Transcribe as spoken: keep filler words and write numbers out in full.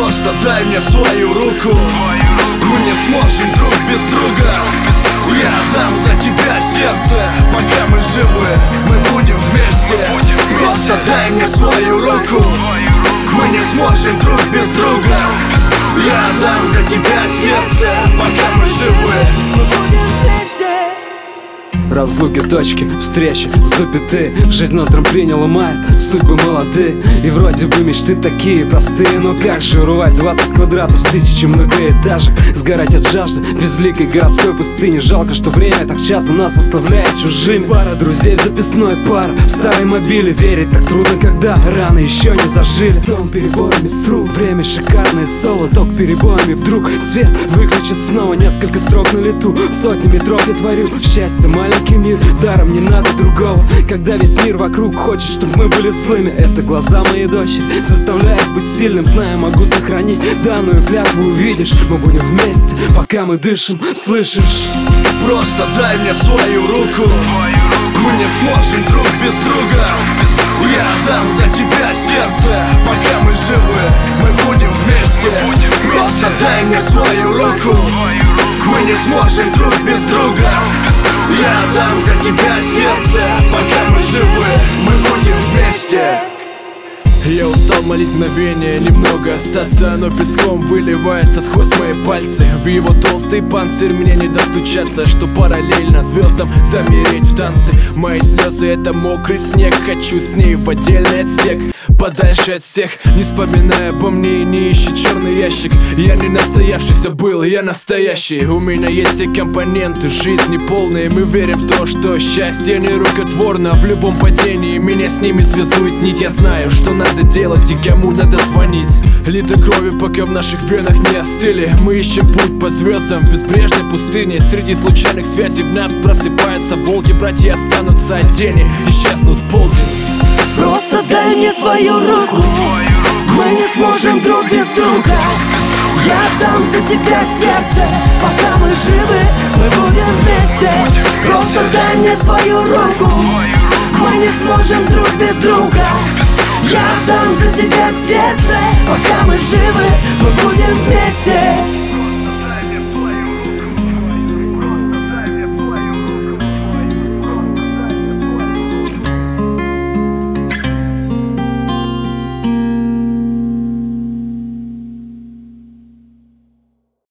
Просто дай мне свою руку. Мы не сможем друг без друга. Я отдам за тебя сердце. Пока мы живы, мы будем вместе. Просто дай мне свою руку. Мы не сможем друг без друга. Я отдам за тебя сердце. Пока мы живы, мы будем вместе. Разлуки, точки, встречи, запятые. Жизнь на трамплине ломает судьбы молодые. И вроде бы мечты такие простые. Но как же урвать двадцать квадратов с тысячи многоэтажек? Сгорать от жажды в безликой городской пустыне. Жалко, что время так часто нас оставляет чужими. Пара друзей в записной, пара в старой мобиле. Верить так трудно, когда раны еще не зажили. Стон переборами струн, время шикарное соло. Ток перебоями, вдруг свет выключит снова. Несколько строк на лету, сотни метров я творю. Счастье маленький мир, даром не надо другого. Когда весь мир вокруг хочет, чтобы мы были злыми. Это глаза моей дочери заставляют быть сильным. Зная, могу сохранить данную клятву. Увидишь, мы будем вместе, пока мы дышим, слышишь? Просто дай мне свою руку. Мы не сможем друг без друга. Я отдам за тебя сердце. Пока мы живы, мы будем вместе. Просто дай мне свою руку. Мы не сможем друг без друга. Я отдам за тебя сердце. Пока мы живы, мы будем вместе. Я устал молить мгновение, немного остаться. Оно песком выливается сквозь мои пальцы. В его толстый панцирь мне не достучаться. Что параллельно звездам замереть в танце. Мои слезы — это мокрый снег. Хочу с ней в отдельный отсек, подальше от всех. Не вспоминая обо мне и не ищи черный ящик. Я не настоявшийся был, я настоящий. У меня есть все компоненты жизни полные. Мы верим в то, что счастье не рукотворно. В любом падении меня с ними связует нить. Я знаю, что надо делать и кому надо звонить. Литой кровью, пока в наших венах не остыли. Мы ищем путь по звездам в безбрежной пустыне. Среди случайных связей в нас просыпаются волки. Братья останутся отдельно, исчезнут в полдень. Просто дай мне свою руку. Мы не сможем друг без друга. Я отдам за тебя сердце. Пока мы живы, мы будем вместе. Просто дай мне свою руку. Мы не сможем друг без друга. Я отдам за тебя сердце. Пока мы живы, мы будем вместе.